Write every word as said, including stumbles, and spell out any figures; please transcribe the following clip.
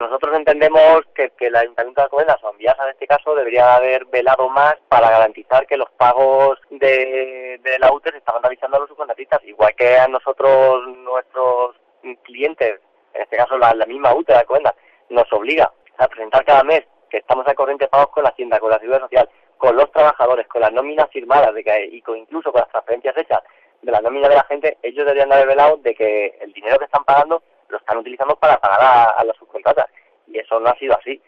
Nosotros entendemos que, que el Ayuntamiento de Alcobendas, o Enviasa en este caso, debería haber velado más para garantizar que los pagos de, de la U T E se estaban realizando a los subcontratistas, igual que a nosotros, nuestros clientes, en este caso la, la misma U T E de Alcobendas, nos obliga a presentar cada mes que estamos al corriente de pagos con la Hacienda, con la Seguridad Social, con los trabajadores, con las nóminas firmadas de que, y con, incluso con las transferencias hechas de la nómina de la gente. Ellos deberían haber velado de que el dinero que están pagando lo están utilizando para pagar a, a las subcontratas, y eso no ha sido así.